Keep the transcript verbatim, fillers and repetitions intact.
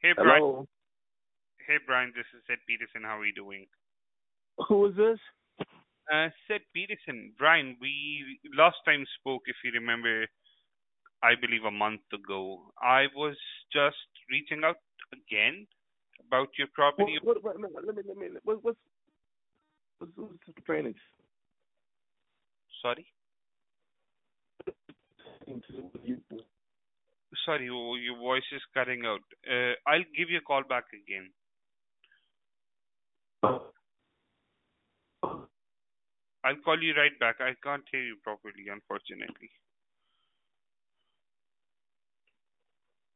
Hey Brian, Hello. hey Brian, this is Sid Peterson. How are you doing? Who is this? Uh, Sid Peterson, Brian, we last time spoke, if you remember, I believe a month ago. I was just reaching out again about your What? property. What? what let me. Let me. What, what's what's what's the drainage? Sorry, sorry, oh, your voice is cutting out. Uh, I'll give you a call back again. I'll call you right back. I can't hear you properly, unfortunately.